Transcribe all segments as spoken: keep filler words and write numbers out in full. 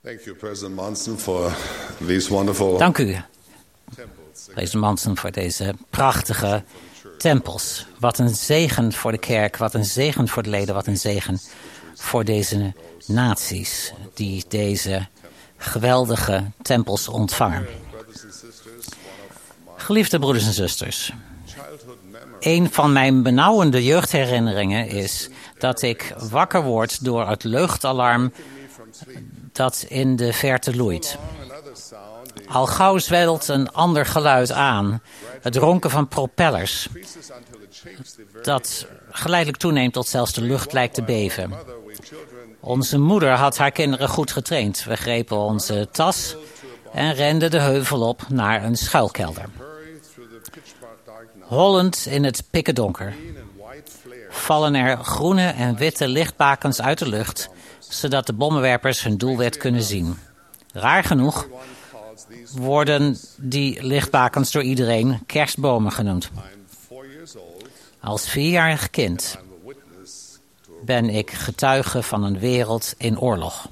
Thank you, President Monson, for these wonderful Dank u, president Monson, voor deze prachtige tempels. Wat een zegen voor de kerk, wat een zegen voor de leden, wat een zegen voor deze naties die deze geweldige tempels ontvangen. Geliefde broeders en zusters, een van mijn benauwende jeugdherinneringen is dat ik wakker word door het luchtalarm dat in de verte loeit. Al gauw zwelt een ander geluid aan, het ronken van propellers, dat geleidelijk toeneemt tot zelfs de lucht lijkt te beven. Onze moeder had haar kinderen goed getraind. We grepen onze tas en renden de heuvel op naar een schuilkelder. Hollend in het pikkendonker vallen er groene en witte lichtbakens uit de lucht, zodat de bommenwerpers hun doelwit kunnen zien. Raar genoeg worden die lichtbakens door iedereen kerstbomen genoemd. Als vierjarig kind ben ik getuige van een wereld in oorlog.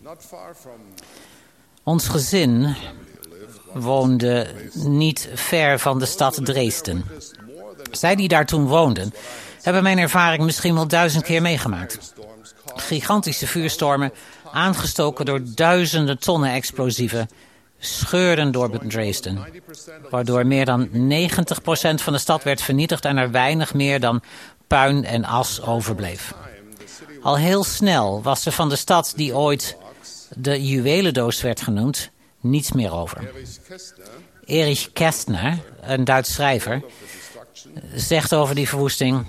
Ons gezin woonde niet ver van de stad Dresden. Zij die daar toen woonden, hebben mijn ervaring misschien wel duizend keer meegemaakt. Gigantische vuurstormen, aangestoken door duizenden tonnen explosieven, scheurden door Dresden, waardoor meer dan negentig procent van de stad werd vernietigd en er weinig meer dan puin en as overbleef. Al heel snel was er van de stad die ooit de juwelendoos werd genoemd, niets meer over. Erich Kästner, een Duits schrijver, zegt over die verwoesting: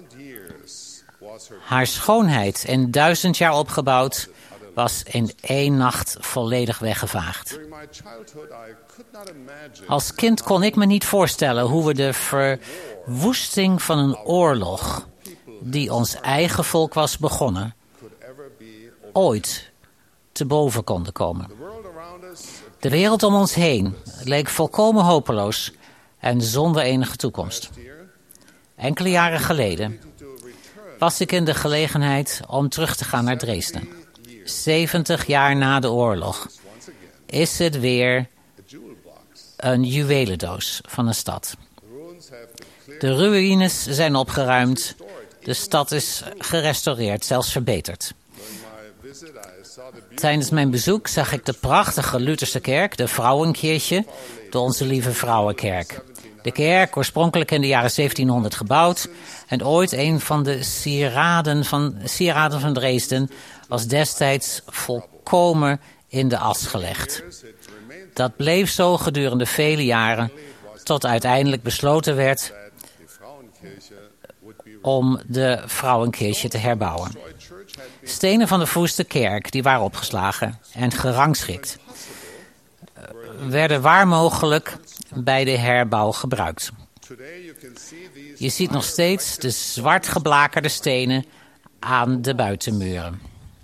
haar schoonheid in duizend jaar opgebouwd was in één nacht volledig weggevaagd. Als kind kon ik me niet voorstellen hoe we de verwoesting van een oorlog die ons eigen volk was begonnen, ooit te boven konden komen. De wereld om ons heen leek volkomen hopeloos en zonder enige toekomst. Enkele jaren geleden was ik in de gelegenheid om terug te gaan naar Dresden. zeventig jaar na de oorlog is het weer een juwelendoos van een stad. De ruïnes zijn opgeruimd. De stad is gerestaureerd, zelfs verbeterd. Tijdens mijn bezoek zag ik de prachtige Lutherse kerk, de Vrouwenkirche, de Onze Lieve Vrouwenkerk. De kerk, oorspronkelijk in de jaren zeventienhonderd gebouwd en ooit een van de sieraden van, sieraden van Dresden, was destijds volkomen in de as gelegd. Dat bleef zo gedurende vele jaren, tot uiteindelijk besloten werd om de Vrouwenkirche te herbouwen. Stenen van de verwoeste kerk, die waren opgeslagen en gerangschikt, werden waar mogelijk bij de herbouw gebruikt. Je ziet nog steeds de zwart geblakerde stenen aan de buitenmuren.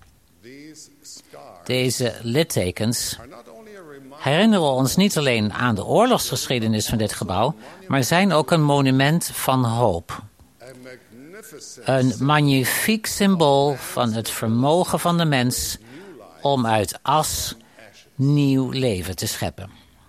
Deze littekens herinneren ons niet alleen aan de oorlogsgeschiedenis van dit gebouw, maar zijn ook een monument van hoop. Een magnifiek symbool van het vermogen van de mens om uit as nieuw leven te scheppen.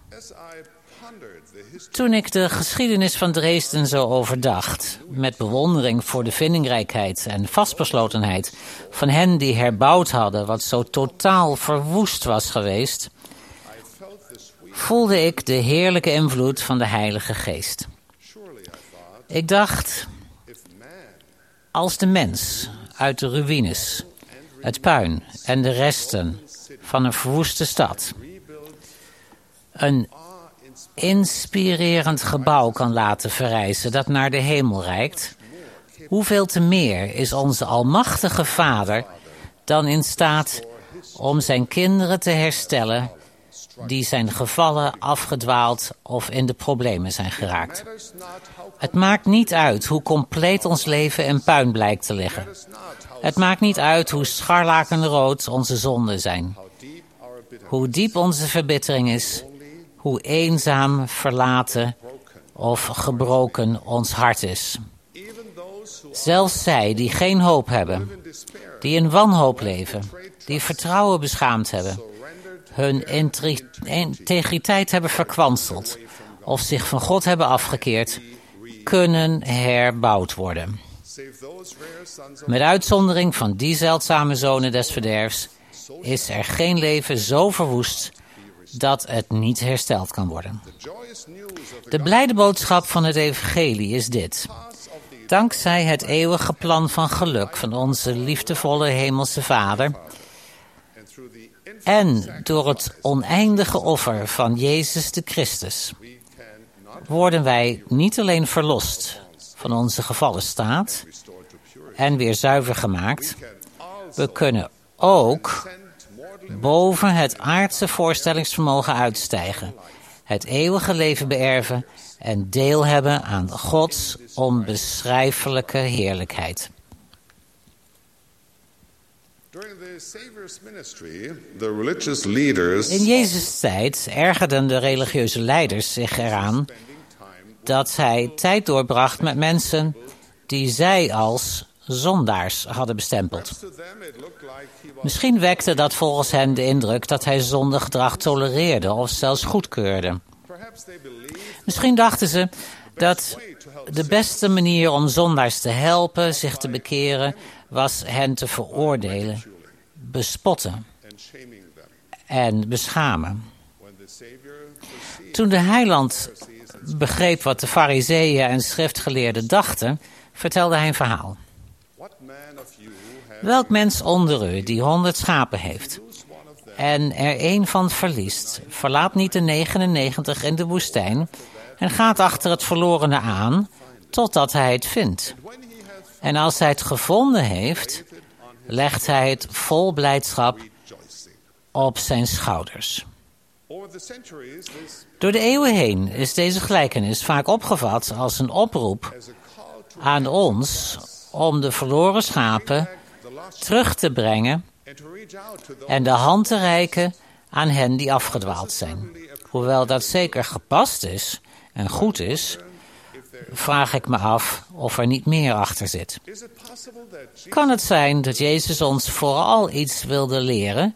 Toen ik de geschiedenis van Dresden zo overdacht, met bewondering voor de vindingrijkheid en vastbeslotenheid van hen die herbouwd hadden wat zo totaal verwoest was geweest, voelde ik de heerlijke invloed van de Heilige Geest. Ik dacht, als de mens uit de ruïnes, het puin en de resten van een verwoeste stad een inspirerend gebouw kan laten verrijzen dat naar de hemel reikt, hoeveel te meer is onze almachtige Vader dan in staat om zijn kinderen te herstellen die zijn gevallen, afgedwaald of in de problemen zijn geraakt. Het maakt niet uit hoe compleet ons leven in puin blijkt te liggen. Het maakt niet uit hoe scharlakenrood onze zonden zijn. Hoe diep onze verbittering is, hoe eenzaam, verlaten of gebroken ons hart is. Zelfs zij die geen hoop hebben, die in wanhoop leven, die vertrouwen beschaamd hebben, hun intri- integriteit hebben verkwanseld of zich van God hebben afgekeerd, kunnen herbouwd worden. Met uitzondering van die zeldzame zonen des verderfs is er geen leven zo verwoest dat het niet hersteld kan worden. De blijde boodschap van het evangelie is dit. Dankzij het eeuwige plan van geluk van onze liefdevolle hemelse Vader en door het oneindige offer van Jezus de Christus worden wij niet alleen verlost van onze gevallen staat en weer zuiver gemaakt, we kunnen ook boven het aardse voorstellingsvermogen uitstijgen, het eeuwige leven beërven en deel hebben aan Gods onbeschrijfelijke heerlijkheid. In Jezus' tijd ergerden de religieuze leiders zich eraan dat hij tijd doorbracht met mensen die zij als zondaars hadden bestempeld. Misschien wekte dat volgens hen de indruk dat hij zondegedrag tolereerde of zelfs goedkeurde. Misschien dachten ze dat de beste manier om zondaars te helpen zich te bekeren was hen te veroordelen, bespotten en beschamen. Toen de heiland begreep wat de farizeeën en schriftgeleerden dachten, vertelde hij een verhaal. Welk mens onder u die honderd schapen heeft en er één van verliest, verlaat niet de negenennegentig in de woestijn en gaat achter het verlorene aan totdat hij het vindt. En als hij het gevonden heeft, legt hij het vol blijdschap op zijn schouders. Door de eeuwen heen is deze gelijkenis vaak opgevat als een oproep aan ons om de verloren schapen terug te brengen en de hand te reiken aan hen die afgedwaald zijn. Hoewel dat zeker gepast is en goed is, vraag ik me af of er niet meer achter zit. Kan het zijn dat Jezus ons vooral iets wilde leren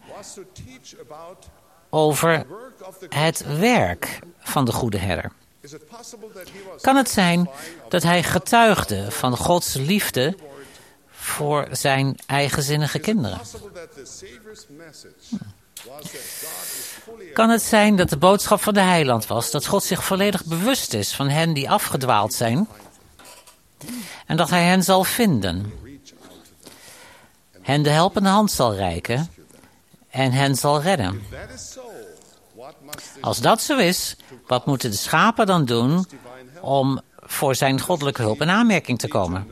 over het werk van de goede herder? Kan het zijn dat hij getuigde van Gods liefde voor zijn eigenzinnige kinderen? Hm. Kan het zijn dat de boodschap van de heiland was dat God zich volledig bewust is van hen die afgedwaald zijn en dat hij hen zal vinden, hen de helpende hand zal reiken en hen zal redden? Als dat zo is, wat moeten de schapen dan doen om voor zijn goddelijke hulp in aanmerking te komen?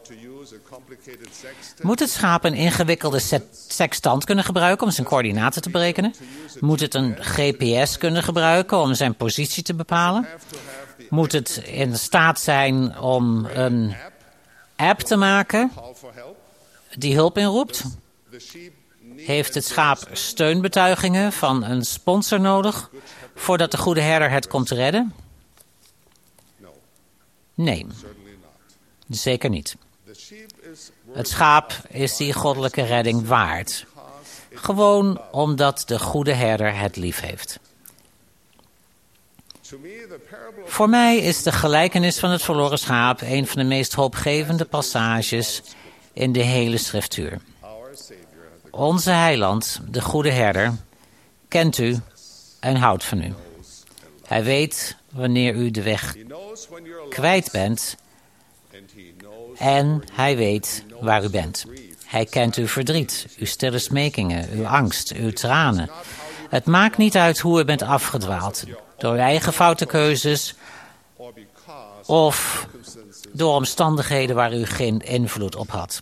Moet het schaap een ingewikkelde sextant kunnen gebruiken om zijn coördinaten te berekenen? Moet het een G P S kunnen gebruiken om zijn positie te bepalen? Moet het in staat zijn om een app te maken die hulp inroept? Heeft het schaap steunbetuigingen van een sponsor nodig voordat de goede herder het komt redden? Nee, zeker niet. Het schaap is die goddelijke redding waard. Gewoon omdat de goede herder het lief heeft. Voor mij is de gelijkenis van het verloren schaap een van de meest hoopgevende passages in de hele schriftuur. Onze heiland, de goede herder, kent u en houdt van u. Hij weet wanneer u de weg kwijt bent en hij weet waar u bent. Hij kent uw verdriet, uw stille smekingen, uw angst, uw tranen. Het maakt niet uit hoe u bent afgedwaald, door uw eigen foute keuzes of door omstandigheden waar u geen invloed op had.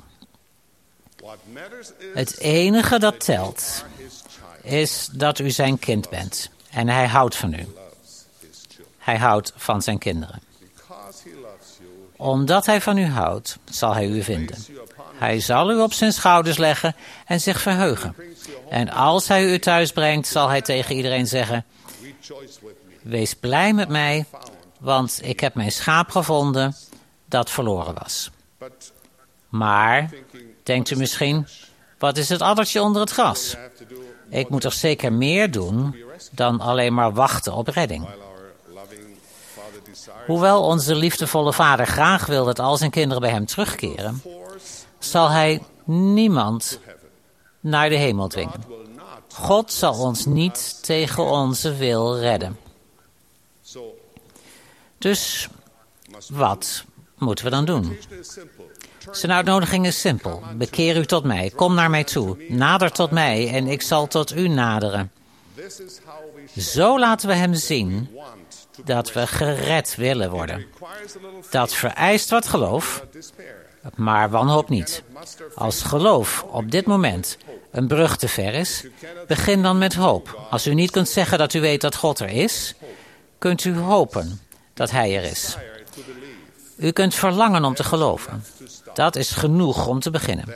Het enige dat telt is dat u zijn kind bent en hij houdt van u. Hij houdt van zijn kinderen. Omdat hij van u houdt, zal hij u vinden. Hij zal u op zijn schouders leggen en zich verheugen. En als hij u thuis brengt, zal hij tegen iedereen zeggen: wees blij met mij, want ik heb mijn schaap gevonden dat verloren was. Maar, denkt u misschien, wat is het addertje onder het gras? Ik moet toch zeker meer doen dan alleen maar wachten op redding. Hoewel onze liefdevolle Vader graag wil dat al zijn kinderen bij hem terugkeren, zal hij niemand naar de hemel dwingen. God zal ons niet tegen onze wil redden. Dus wat moeten we dan doen? Zijn uitnodiging is simpel. Bekeer u tot mij. Kom naar mij toe. Nader tot mij en ik zal tot u naderen. Zo laten we hem zien dat we gered willen worden. Dat vereist wat geloof, maar wanhoop niet. Als geloof op dit moment een brug te ver is, begin dan met hoop. Als u niet kunt zeggen dat u weet dat God er is, kunt u hopen dat hij er is. U kunt verlangen om te geloven. Dat is genoeg om te beginnen.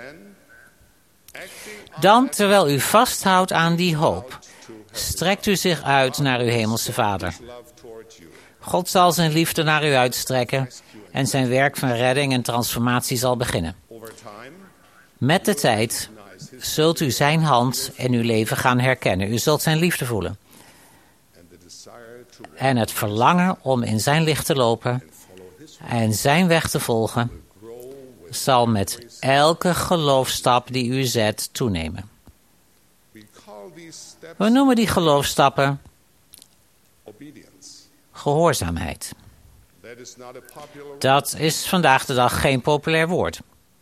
Dan, terwijl u vasthoudt aan die hoop, strekt u zich uit naar uw hemelse Vader. God zal zijn liefde naar u uitstrekken en zijn werk van redding en transformatie zal beginnen. Met de tijd zult u zijn hand in uw leven gaan herkennen. U zult zijn liefde voelen. En het verlangen om in zijn licht te lopen en zijn weg te volgen zal met elke geloofstap die u zet toenemen. We noemen die geloofstappen gehoorzaamheid. Dat is vandaag de dag geen populair woord.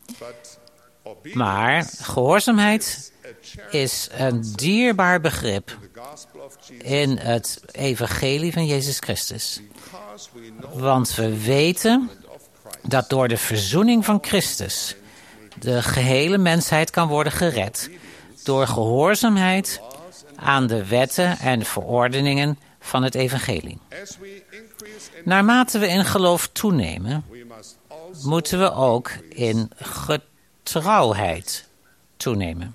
Maar gehoorzaamheid is een dierbaar begrip in het evangelie van Jezus Christus. Want we weten dat door de verzoening van Christus de gehele mensheid kan worden gered door gehoorzaamheid aan de wetten en verordeningen van het evangelie. Naarmate we in geloof toenemen, moeten we ook in getrouwheid toenemen.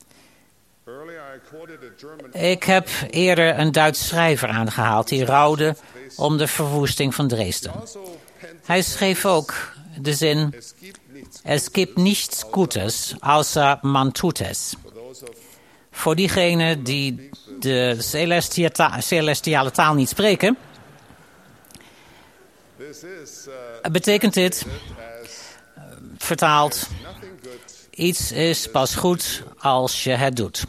Ik heb eerder een Duits schrijver aangehaald die rouwde om de verwoesting van Dresden. Hij schreef ook de zin: Es gibt nichts Gutes, außer man tut es. Voor diegenen die de celestiale taal niet spreken, betekent dit, vertaald, iets is pas goed als je het doet.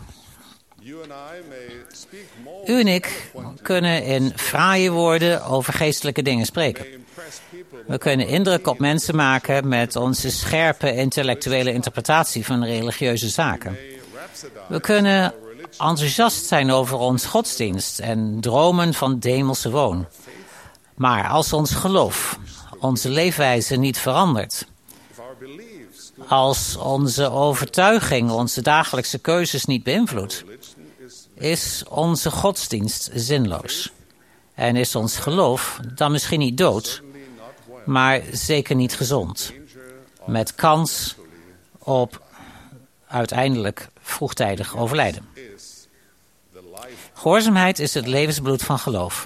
U en ik kunnen in fraaie woorden over geestelijke dingen spreken. We kunnen indruk op mensen maken met onze scherpe intellectuele interpretatie van religieuze zaken. We kunnen enthousiast zijn over ons godsdienst en dromen van de hemelse woon. Maar als ons geloof, onze leefwijze niet verandert, als onze overtuiging onze dagelijkse keuzes niet beïnvloedt, is onze godsdienst zinloos. En is ons geloof dan misschien niet dood, maar zeker niet gezond. Met kans op uiteindelijk vroegtijdig overlijden. Gehoorzaamheid is het levensbloed van geloof.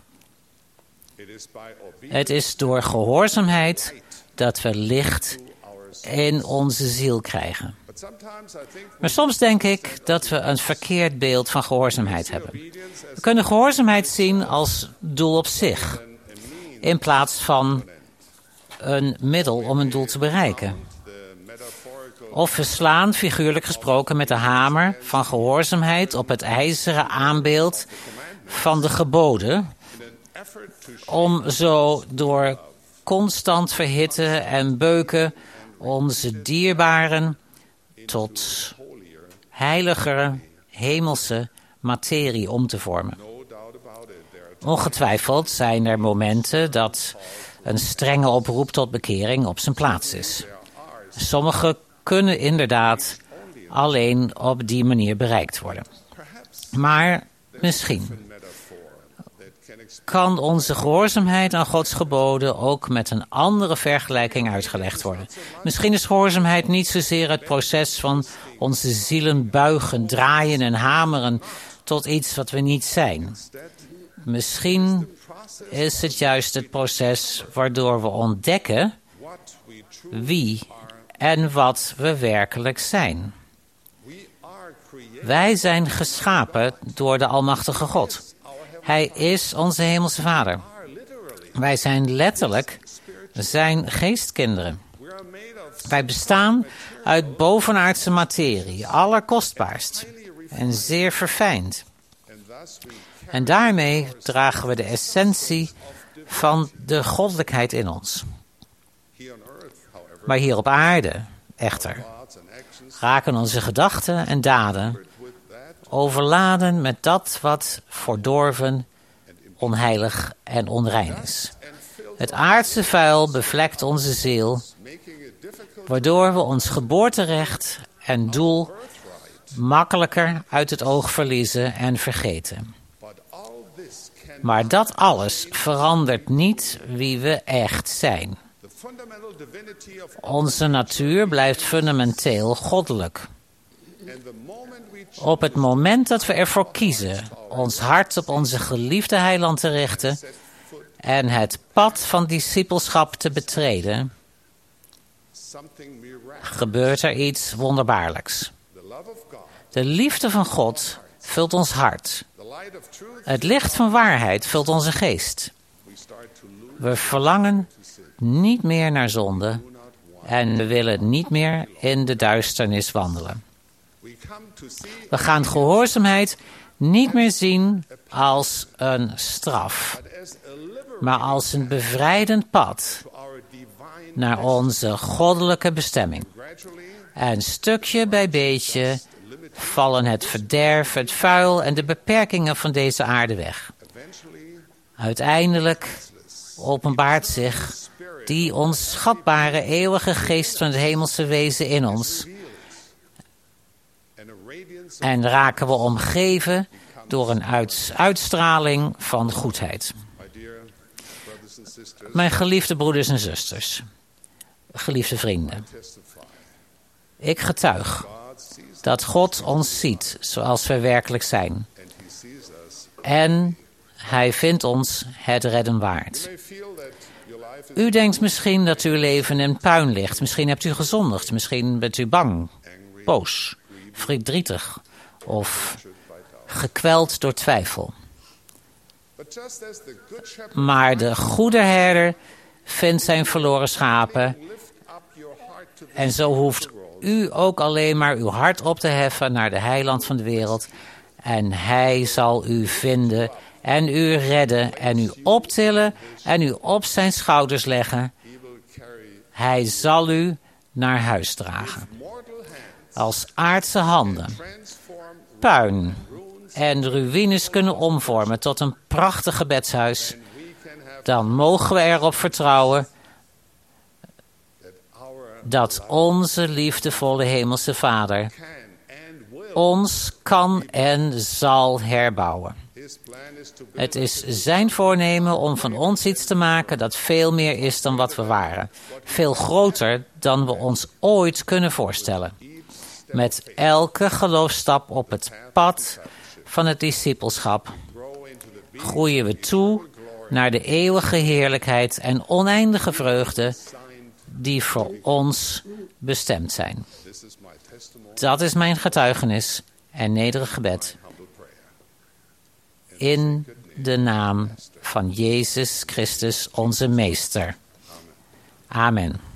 Het is door gehoorzaamheid dat we licht in onze ziel krijgen. Maar soms denk ik dat we een verkeerd beeld van gehoorzaamheid hebben. We kunnen gehoorzaamheid zien als doel op zich, in plaats van een middel om een doel te bereiken. Of we slaan, figuurlijk gesproken, met de hamer van gehoorzaamheid op het ijzeren aanbeeld van de geboden, om zo door constant verhitten en beuken onze dierbaren tot heiligere, hemelse materie om te vormen. Ongetwijfeld zijn er momenten dat een strenge oproep tot bekering op zijn plaats is. Sommige kunnen inderdaad alleen op die manier bereikt worden. Maar misschien kan onze gehoorzaamheid aan Gods geboden ook met een andere vergelijking uitgelegd worden. Misschien is gehoorzaamheid niet zozeer het proces van onze zielen buigen, draaien en hameren tot iets wat we niet zijn. Misschien is het juist het proces waardoor we ontdekken wie en wat we werkelijk zijn. Wij zijn geschapen door de Almachtige God. Hij is onze Hemelse Vader. Wij zijn letterlijk zijn geestkinderen. Wij bestaan uit bovenaardse materie, allerkostbaarst en zeer verfijnd. En daarmee dragen we de essentie van de goddelijkheid in ons. Maar hier op aarde, echter, raken onze gedachten en daden overladen met dat wat verdorven, onheilig en onrein is. Het aardse vuil bevlekt onze ziel, waardoor we ons geboorterecht en doel makkelijker uit het oog verliezen en vergeten. Maar dat alles verandert niet wie we echt zijn. Onze natuur blijft fundamenteel goddelijk. Op het moment dat we ervoor kiezen ons hart op onze geliefde heiland te richten en het pad van discipelschap te betreden, gebeurt er iets wonderbaarlijks. De liefde van God vult ons hart. Het licht van waarheid vult onze geest. We verlangen niet meer naar zonde en we willen niet meer in de duisternis wandelen. We gaan gehoorzaamheid niet meer zien als een straf, maar als een bevrijdend pad naar onze goddelijke bestemming. En stukje bij beetje vallen het verderf, het vuil en de beperkingen van deze aarde weg. Uiteindelijk openbaart zich die onschatbare eeuwige geest van het hemelse wezen in ons. En raken we omgeven door een uit, uitstraling van goedheid. Mijn geliefde broeders en zusters, geliefde vrienden. Ik getuig dat God ons ziet zoals we werkelijk zijn. En Hij vindt ons het redden waard. U denkt misschien dat uw leven in puin ligt. Misschien hebt u gezondigd. Misschien bent u bang, boos, verdrietig of gekweld door twijfel. Maar de goede herder vindt zijn verloren schapen. En zo hoeft u ook alleen maar uw hart op te heffen naar de heiland van de wereld. En hij zal u vinden en u redden en u optillen en u op zijn schouders leggen. Hij zal u naar huis dragen. Als aardse handen puin en ruïnes kunnen omvormen tot een prachtig gebedshuis, dan mogen we erop vertrouwen dat onze liefdevolle hemelse Vader ons kan en zal herbouwen. Het is zijn voornemen om van ons iets te maken dat veel meer is dan wat we waren. Veel groter dan we ons ooit kunnen voorstellen. Met elke geloofsstap op het pad van het discipelschap groeien we toe naar de eeuwige heerlijkheid en oneindige vreugde die voor ons bestemd zijn. Dat is mijn getuigenis en nederig gebed. In de naam van Jezus Christus, onze Meester. Amen.